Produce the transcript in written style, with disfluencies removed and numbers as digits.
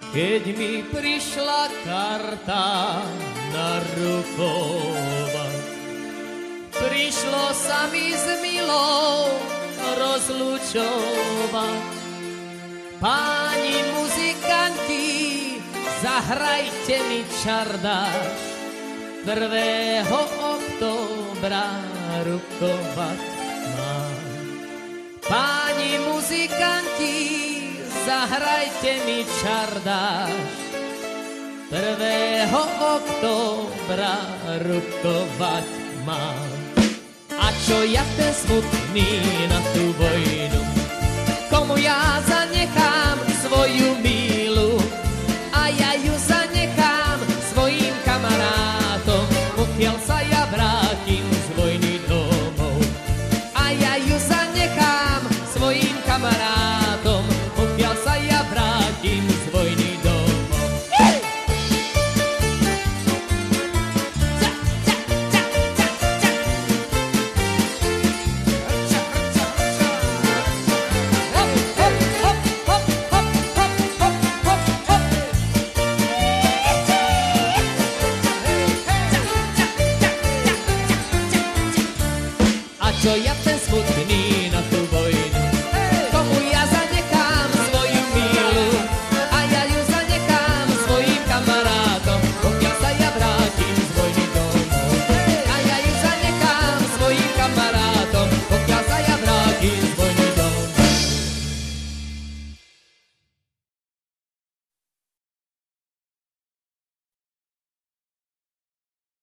keď mi prišla karta na rukovat. Prišlo sa mi s milou rozlučovať. Páni muzikanti, zahrajte mi čardáš, 1. októbra rukovať mám. Páni muzikanti, zahrajte mi čardáš, 1. októbra rukovať mám. A čo ja ten smutný na tú vojnu, komu ja zanechám svoju milu, a ja ju zanechám svojim kamarátom, pokiaľ sa ja vrátim z vojny domov. A ja ju zanechám svojim kamarátom, pokiaľ sa ja vrátim z vojny domov. A čo ja ten smutný